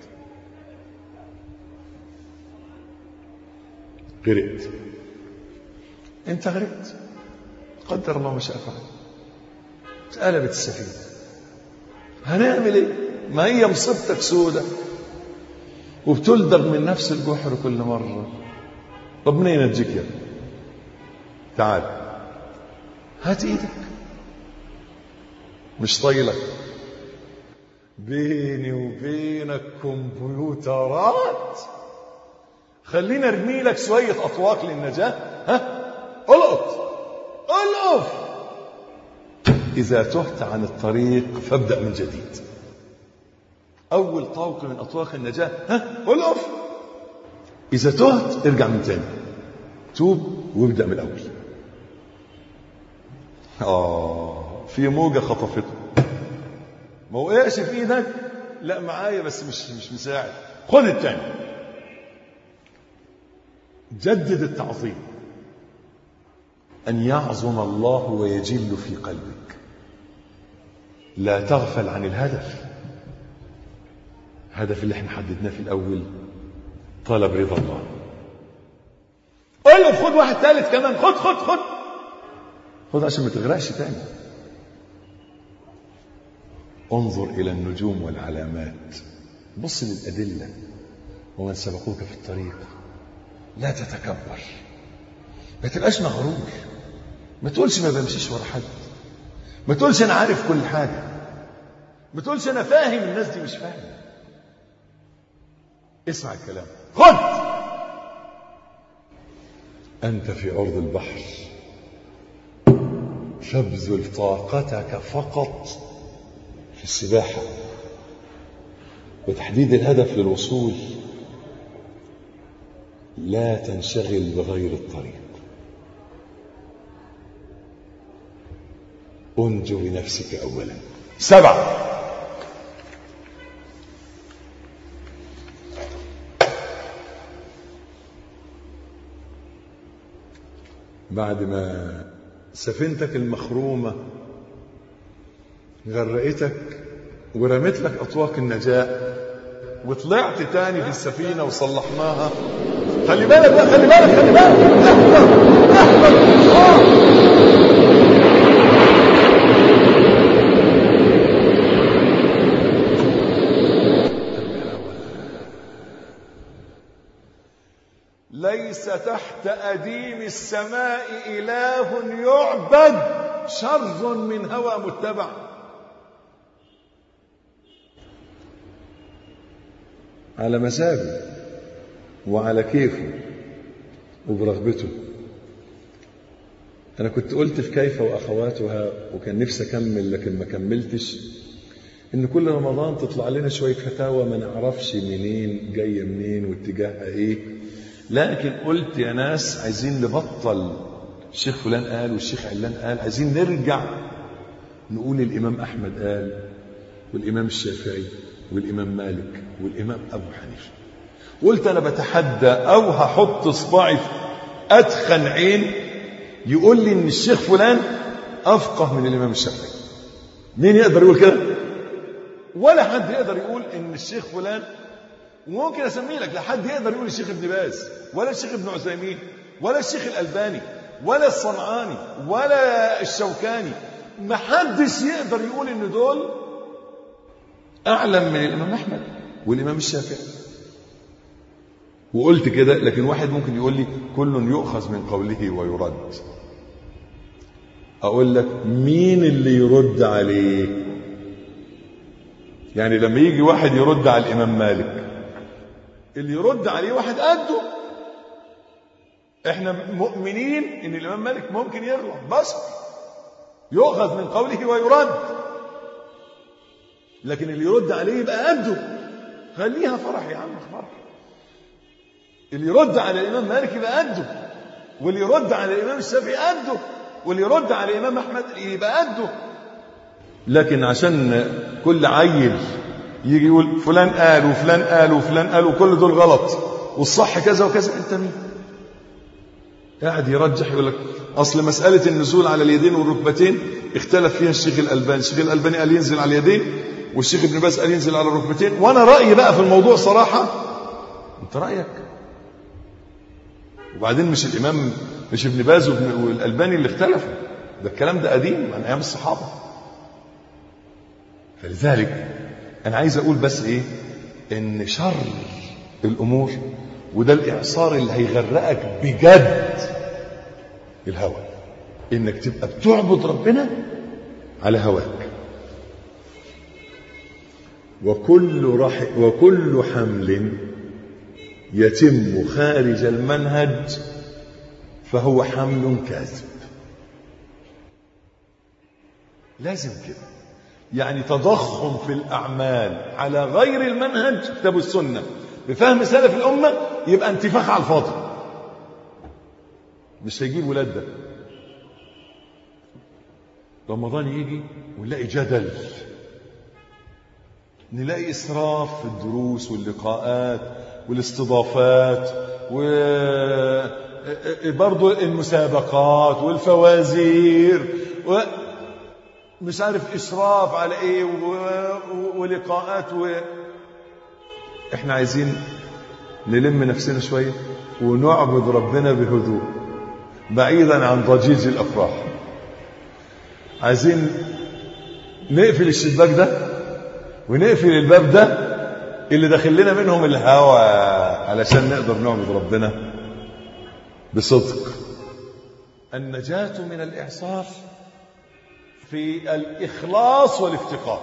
غرقت، انت غرقت، قدر الله ما شاء فعل، اتقلبت السفينة، هنعمل ايه؟ ما هي مصيبتك سودة وبتلدغ من نفس الجحر كل مرة. ربنا ينجيك يا ابني. تعال هات ايدك، مش طايلك، بيني وبينك كمبيوترات، خلينا ارمي لك شوية أطواق للنجاة. ها القط القف، إذا تهت عن الطريق فابدأ من جديد. أول طوق من أطواق النجاة، ها القف. إذا تهت ارجع من تاني، توب وابدأ من الأول. آه في موجة خطفته، ما وقعش في ايدك، لا معايا بس مش مش مساعد، خد التاني. جدد التعظيم، أن يعظم الله ويجل في قلبك. لا تغفل عن الهدف، الهدف اللي احنا حددناه في الأول، طلب رضا الله. قل له خد واحد ثالث كمان، خد خد خد خد عشان ما تغرقش تاني. انظر إلى النجوم والعلامات، بص للأدلة ومن سبقوك في الطريق. لا تتكبر، ما تبقاش مغرور، ما تقولش ما بمشيش ورا حد، ما تقولش أنا عارف كل حاجة، ما تقولش أنا فاهم الناس دي مش فاهم. اسمع الكلام، خد. أنت في أرض البحر، فابذل طاقتك فقط في السباحة وتحديد الهدف للوصول. لا تنشغل بغير الطريق، انجو بنفسك أولا. سبعة، بعد ما سفينتك المخرومة غرقتك ورمت لك أطواق النجاة وطلعت تاني في السفينة وصلحناها، خلي بالك بقى، خلي بالك خلي بالك احذر احذر. ليس تحت أديم السماء إله يعبد شر من هوى متبع. على مزاجه وعلى كيفه وبرغبته. أنا كنت قلت في كيف وأخواتها وكان نفسي أكمل لكن ما كملتش. ان كل رمضان تطلع لنا شويه فتاوى ما نعرفش منين جايه منين واتجاهها ايه. لكن قلت يا ناس عايزين نبطل الشيخ فلان قال والشيخ علان قال، عايزين نرجع نقول الامام احمد قال والامام الشافعي والامام مالك والامام ابو حنيفه. قلت انا بتحدى او هحط صباعي في ادخن عين يقول لي ان الشيخ فلان افقه من الامام الشافعي. مين يقدر يقول كده؟ ولا حد يقدر يقول ان الشيخ فلان، وممكن اسمي لك لا حد يقدر يقول الشيخ ابن باز ولا الشيخ ابن عثيمين ولا الشيخ الالباني ولا الصنعاني ولا الشوكاني. ما حدش يقدر يقول ان دول اعلم من الامام احمد والامام الشافعي. وقلت كده، لكن واحد ممكن يقول لي كل يؤخذ من قوله ويرد. اقول لك مين اللي يرد عليه؟ يعني لما يجي واحد يرد على الامام مالك، اللي يرد عليه واحد قده. احنا مؤمنين ان الامام مالك ممكن يغلط، بس يؤخذ من قوله ويرد، لكن اللي يرد عليه يبقى قده. خليها فرح يا عم، فرح. اللي يرد على الامام مالك يبقى قده، واللي يرد على الامام الشافعي قده، واللي يرد على الامام احمد يبقى قده. لكن عشان كل عيل يجي يقول فلان قال وفلان قال وفلان قال وكل دول غلط والصح كذا وكذا، انت مين؟ قاعد يرجح يقول لك اصل مساله النزول على اليدين والركبتين اختلف فيها الشيخ الالباني، الشيخ الالباني قال ينزل على اليدين والشيخ ابن باز قال ينزل على الركبتين، وانا رايي بقى في الموضوع صراحه. انت رايك. وبعدين مش الامام مش ابن باز والالباني اللي اختلفوا، ده الكلام ده قديم من ايام الصحابه. فلذلك انا عايز اقول بس ايه، ان شر الامور وده الاعصار اللي هيغرقك بجد الهوى، انك تبقى بتعبد ربنا على هواك. وكل رح وكل حمل يتم خارج المنهج فهو حمل كاذب. لازم كده. يعني تضخم في الأعمال على غير المنهج كتاب السنة بفهم سلف الأمة يبقى انتفاخ على الفاضي، مش هيجيب ولاد. ده رمضان يجي ونلاقي جدل، نلاقي إسراف في الدروس واللقاءات والاستضافات وبرضو المسابقات والفوازير و مش عارف إسراف على إيه ولقاءات و... إحنا عايزين نلم نفسنا شوية ونعبد ربنا بهدوء بعيدا عن ضجيج الأفراح. عايزين نقفل الشباك ده ونقفل الباب ده اللي داخل لنا منهم الهوى علشان نقدر نعبد ربنا بصدق. النجاة من الإعصار في الإخلاص والافتقار.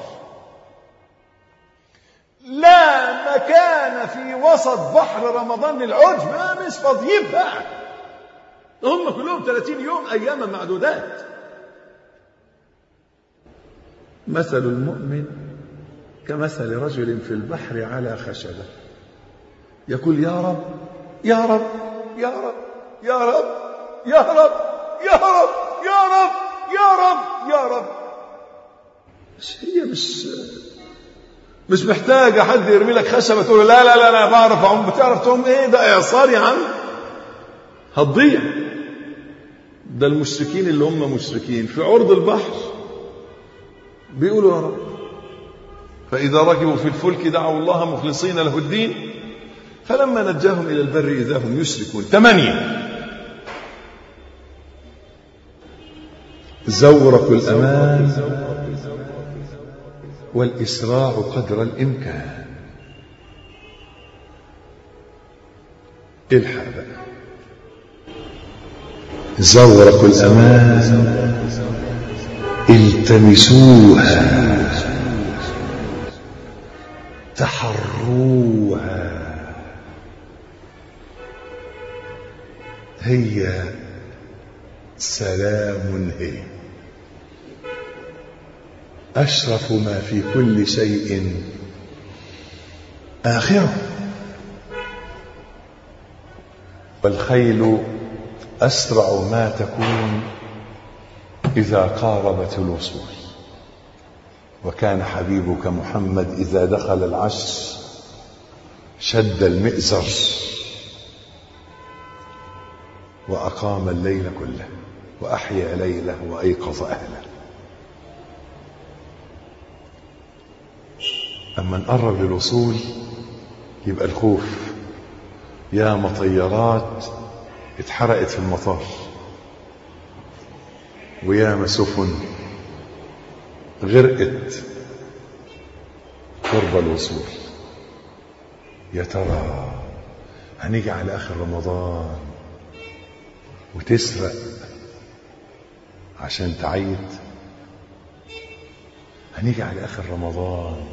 لا مكان في وسط بحر رمضان للعجب، ما مش فاضيين بقى، هم كلهم ثلاثين يوم أياما معدودات. مثل المؤمن كمثل رجل في البحر على خشبة يقول يا رب يا رب يا رب يا رب يا رب يا رب يا رب يا رب يا رب. هي مش مش محتاجة حد يرمي لك خشبة تقول لا لا لا أنا بعرف أعوم. بتعرف تعوم إيه؟ ده إعصار يا عم، هتضيع. ده المشركين اللي هم مشركين في عرض البحر بيقولوا يا رب، فإذا ركبوا في الفلك دعوا الله مخلصين له الدين فلما نجاهم إلى البر إذا هم يشركون. ثمانية، زورق الأمان والإسراع قدر الإمكان. الحق بقى، زورق الأمان التمسوها تحروها، هي سلام هي. أشرف ما في كل شيء آخره، والخيل أسرع ما تكون إذا قاربت الوصول. وكان حبيبك محمد إذا دخل العشر شد المئزر وأقام الليل كله وأحيا ليله وأيقظ أهله. أما نقرب للوصول يبقى الخوف، يا مطيرات اتحرقت في المطار، ويا مسفن غرقت قرب الوصول. يا ترى هنيجي على آخر رمضان وتسرق عشان تعيد؟ هنيجي على آخر رمضان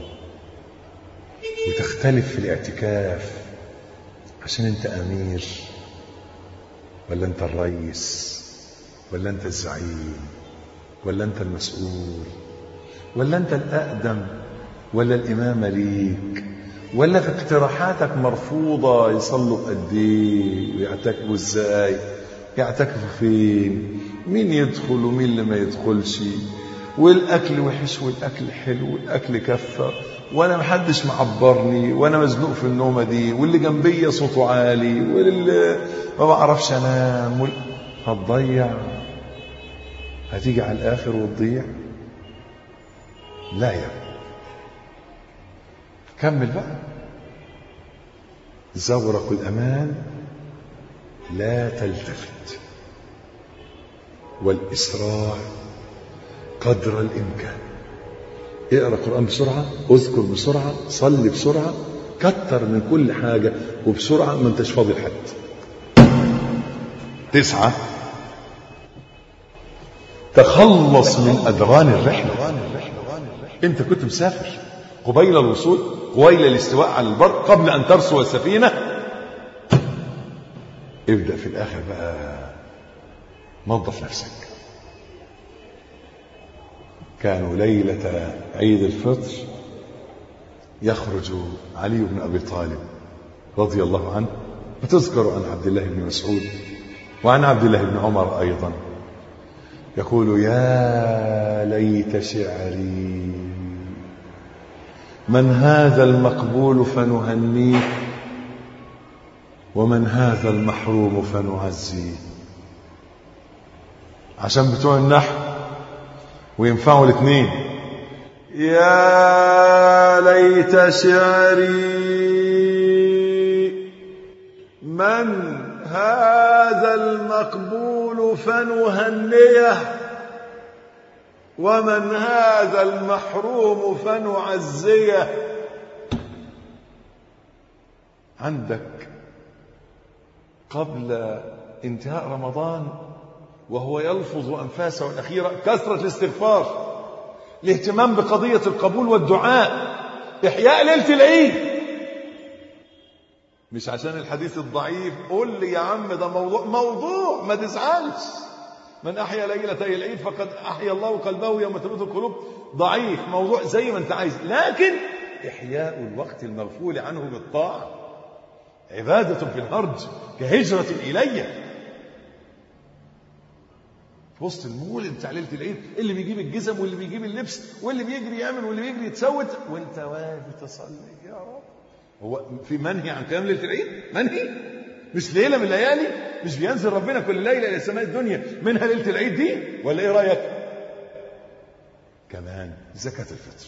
وتختلف في الاعتكاف عشان انت أمير، ولا انت الرئيس، ولا انت الزعيم، ولا انت المسؤول، ولا انت الأقدم، ولا الإمامة ليك، ولا في اقتراحاتك مرفوضة يصلوا بقد ايه ويعتكفوا ازاي، يعتكفوا فين، مين يدخل ومين اللي ما يدخلش، والاكل وحش والاكل حلو والاكل كفه، وانا محدش معبرني، وانا مزنوق في النومه دي، واللي جنبي صوته عالي، واللي ما بعرفش انام وال... هتضيع، هتيجي على الاخر وتضيع. لا يا كمل بقى. زورق الأمان لا تلتفت، والإسراع قدر الإمكان. اقرأ القرآن بسرعة، اذكر بسرعة، صلي بسرعة، كتر من كل حاجة وبسرعة، ما انتش فاضي لحد. تسعة، تخلص من أدران الرحلة. انت كنت مسافر قبيل الوصول، قبيل الاستواء على البر، قبل أن ترسو السفينة، ابدأ في الآخر بقى نظف نفسك. كانوا ليلة عيد الفطر يخرج علي بن أبي طالب رضي الله عنه، وتذكر عن عبد الله بن مسعود وعن عبد الله بن عمر أيضا، يقول: يا ليت شعري، من هذا المقبول فنهنيه، ومن هذا المحروم فنعزيه. عشان بتوع النحو وينفعوا الاثنين. يا ليت شعري، من هذا المقبول فنهنيه، ومن هذا المحروم فنعزيه. عندك قبل انتهاء رمضان وهو يلفظ أنفاسه الأخيرة كثرة الاستغفار، الاهتمام بقضية القبول والدعاء، إحياء ليلة العيد. مش عشان الحديث الضعيف قول لي يا عم ده موضوع موضوع ما تزعلش. من أحيا ليلة العيد فقد أحيا الله قلبه يوم تموت القلوب. ضعيف، موضوع زي ما انت عايز، لكن إحياء الوقت المغفول عنه بالطاعة عبادة في الهرج كهجرة إلي. في وسط المولد بتاع ليلة العيد، اللي بيجيب الجزم واللي بيجيب اللبس واللي بيجري يعمل واللي بيجري يتسوت، وانت واقف تصلي. يا رب، هو في منهي عن قيام ليلة العيد؟ منهي؟ مش ليلة من الليالي؟ مش بينزل ربنا كل ليلة إلى سماء الدنيا منها ليلة العيد دي؟ ولا إيه رأيك؟ كمان زكاة الفطر.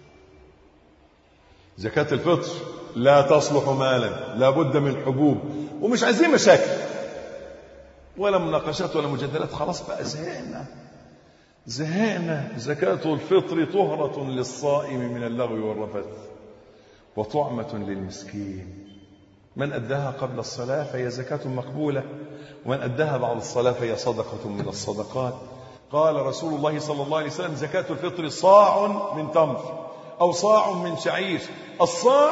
زكاة الفطر لا تصلح مالا، لا بد من حبوب، ومش عايزين مشاكل ولا مناقشات ولا مجادلات. خلاص بقى زهقنا زهقنا. زكاة الفطر طهرة للصائم من اللغو والرفث، وطعمة للمسكين. من أداها قبل الصلاة فهي زكاة مقبولة، ومن أداها بعد الصلاة فهي صدقة من الصدقات. قال رسول الله صلى الله عليه وسلم: زكاة الفطر صاع من تمر أو صاع من شعير. الصاع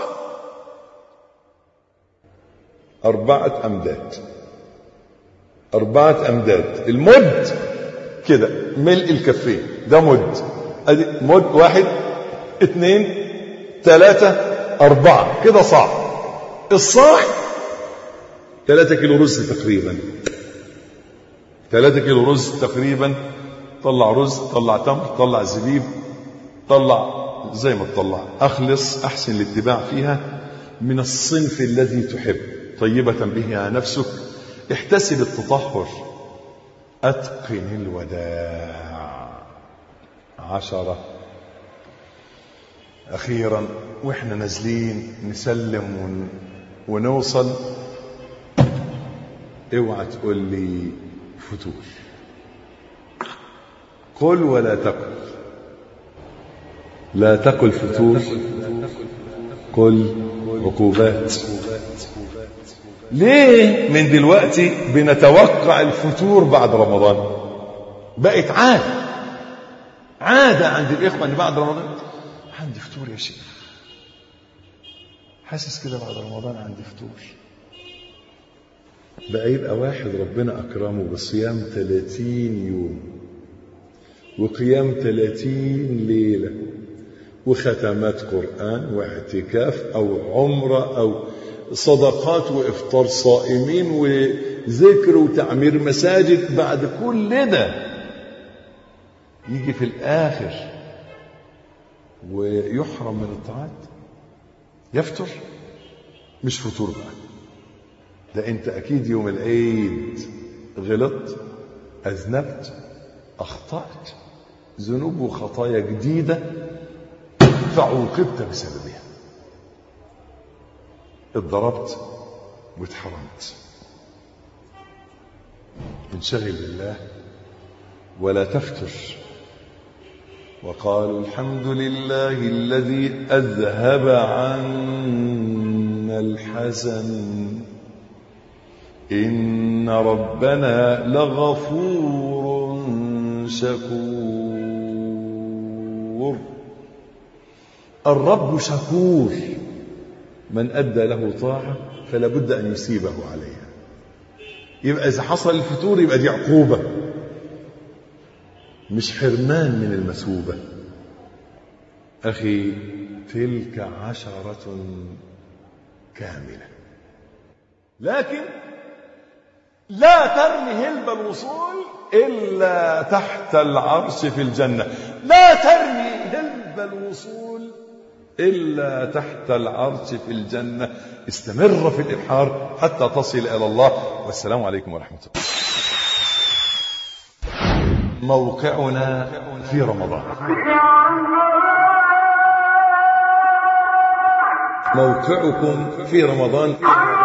أربعة أمداد، أربعة أمداد. المد كده ملء الكفين، ده مد. ادي مد واحد اثنين ثلاثة أربعة كده صاع. الصاع ثلاثة كيلو رز تقريبا، ثلاثة كيلو رز تقريبا. طلع رز، طلع تمر، طلع زبيب، طلع زي ما تطلع. أخلص أحسن الاتباع فيها من الصنف الذي تحب، طيبة به نفسك، احتسب التطهر، أتقن الوداع. عشرة أخيرا وإحنا نازلين نسلم ون... ونوصل، اوعى تقول لي فتور. قل ولا تقل، لا تقل فتور، قل عقوبات. ليه من دلوقتي بنتوقع الفتور بعد رمضان؟ بقت عادة عادة عند الإخوة أن بعد رمضان عندي فطور يا شيخ، حاسس كده بعد رمضان عندي فطور. بقى يبقى واحد ربنا أكرمه بصيام ثلاثين يوم وقيام ثلاثين ليلة وختمات قرآن واعتكاف أو عمرة أو صدقات وإفطار صائمين وذكر وتعمير مساجد، بعد كل ده يجي في الآخر ويحرم من الطاعات، يفتر؟ مش فطور بقى ده، انت اكيد يوم العيد غلطت، اذنبت، اخطأت، ذنوب وخطايا جديدة فعوقبت بسببها، اتضربت واتحرمت. انشغل بالله ولا تفتر. وقالوا الحمد لله الذي أذهب عنا الحزن إن ربنا لغفور شكور. الرب شكور، من أدى له طاعة فلا بد أن يسيبه عليها. يبقى إذا حصل الفتور يبقى دي عقوبة مش حرمان من المثوبة. أخي تلك عشرة كاملة، لكن لا ترمي هلب الوصول إلا تحت العرش في الجنة. لا ترمي هلب الوصول إلا تحت العرش في الجنة. استمر في الإبحار حتى تصل إلى الله. والسلام عليكم ورحمة الله. موقعنا في رمضان. موقعكم في رمضان.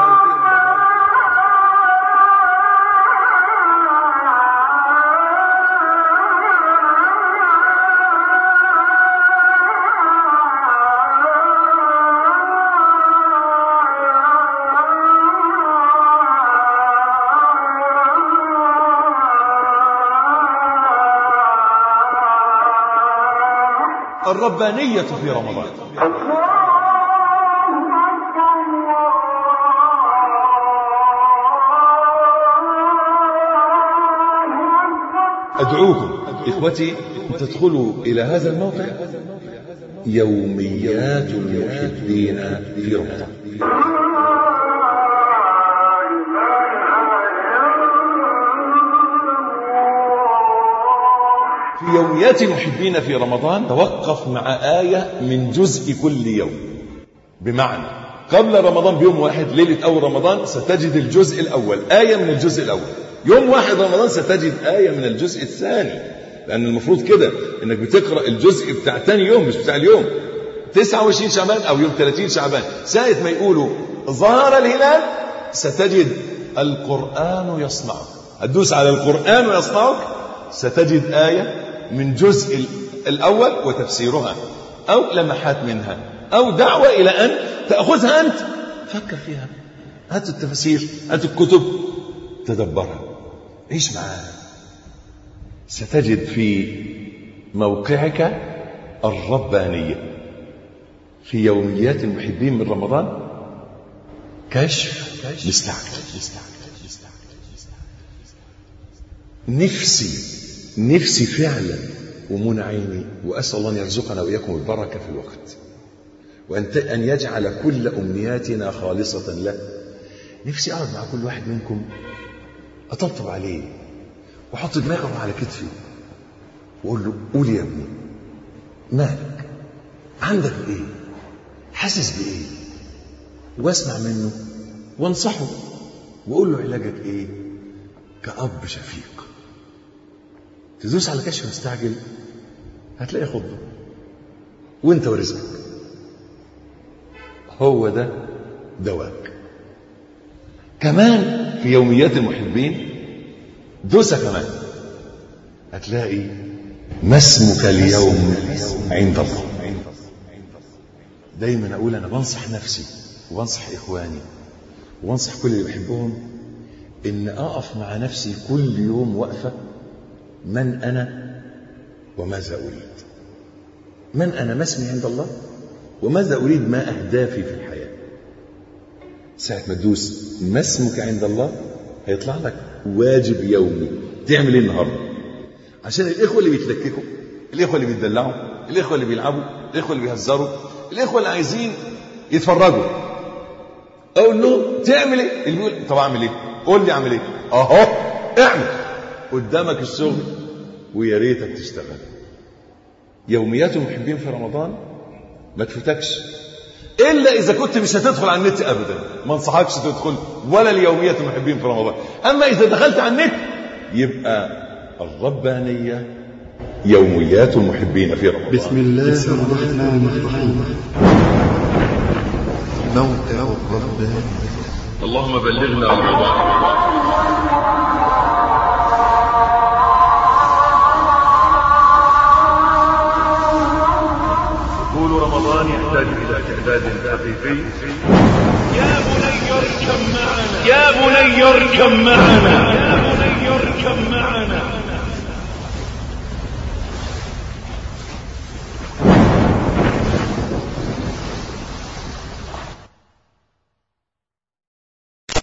الربانية في رمضان. أدعوكم إخوتي تدخلوا إلى هذا الموقع، يوميات المحبين في رمضان. في يوميات المحبين في رمضان توقف مع آية من جزء كل يوم. بمعنى قبل رمضان بيوم واحد، ليلة أول رمضان ستجد الجزء الأول، آية من الجزء الأول. يوم واحد رمضان ستجد آية من الجزء الثاني، لأن المفروض كده إنك بتقرأ الجزء بتاع تاني يوم مش بتاع اليوم. تسعة وعشرين شعبان أو يوم ثلاثين شعبان ساعة ما يقولوا ظهر الهلال ستجد القرآن يصنعك، هتدوس على القرآن ويصنعك ستجد آية من جزء الأول وتفسيرها أو لمحات منها أو دعوة إلى أن تأخذها أنت، فكر فيها، هات التفسير، هات الكتب، تدبرها، عيش معاها. ستجد في موقعك الربانية في يوميات المحبين من رمضان كشف مستعجل. نفسي نفسي فعلا ومنى عيني، وأسأل الله أن يرزقنا وإياكم البركة في الوقت، وأن يجعل كل أمنياتنا خالصة له. نفسي أقعد مع كل واحد منكم أطبطب عليه وأحط دماغه على كتفي وأقول له قول يا ابني مالك، عندك إيه، حاسس بإيه، واسمع منه وانصحه وأقول له علاجك إيه كأب شفيق. تدوس على كشف مستعجل هتلاقي خضه وانت ورزقك. هو ده دواك. كمان في يوميات المحبين دوسة كمان هتلاقي ما اسمك اليوم عند الله. دايما اقول انا بنصح نفسي وبنصح اخواني وبنصح كل اللي بحبهم ان اقف مع نفسي كل يوم وقفة من انا وماذا اريد. من انا، ما اسمي عند الله، وماذا اريد، ما اهدافي في الحياة. ساعة ما تدوس ما اسمك عند الله هيطلع لك واجب يومي تعمل ايه النهارده، عشان الاخوه اللي بيتلككوا، الاخوه اللي بيتدلعوا، الاخوه اللي بيلعبوا، الاخوه اللي بيهزروا، الاخوه اللي عايزين يتفرجوا، اقول له تعمل ايه؟ اللي بيقول طب اعمل ايه؟ قول لي اعمل ايه؟ اهو اعمل قدامك الشغل ويا ريتك تشتغل. يوميات المحبين في رمضان ما تفوتكش الا اذا كنت مش هتدخل على النت ابدا، ما انصحكش تدخل ولا اليوميات المحبين في رمضان. اما اذا دخلت على النت يبقى الربانيه يوميات المحبين في رمضان. بسم الله الرحمن الرحيم. موقع الرباني. اللهم بلغنا رمضان. دخول رمضان يحتاج إلى تعداد حقيقي. يا بني اركب معنا، يا بني اركب معنا.